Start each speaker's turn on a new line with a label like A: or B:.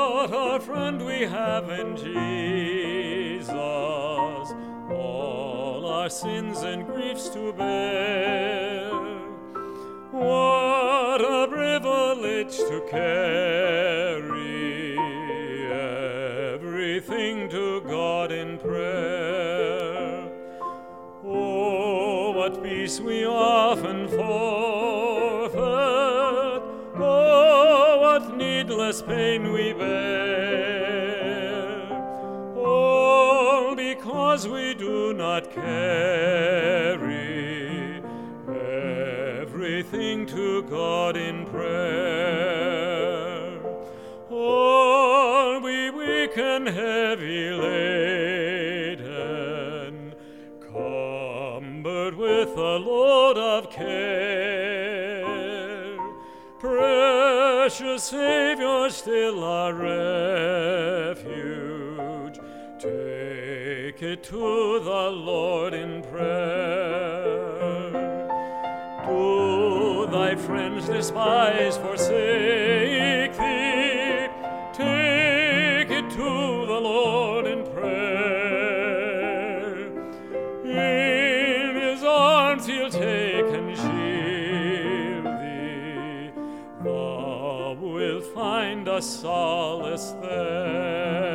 A: What a friend we have in Jesus, all our sins and griefs to bear. What a privilege to carry everything to God in prayer. Oh, what peace we often forfeit. Oh, what needless pain we bear. All because we do not carry everything to God in prayer. All we weak and heavy laden, cumbered with a load of care. Precious Savior, still our refuge, take it to the Lord in prayer. Do thy friends despise, forsake thee? Take it to the Lord in prayer. In his arms he'll take and shield thee. Thou wilt find a solace there.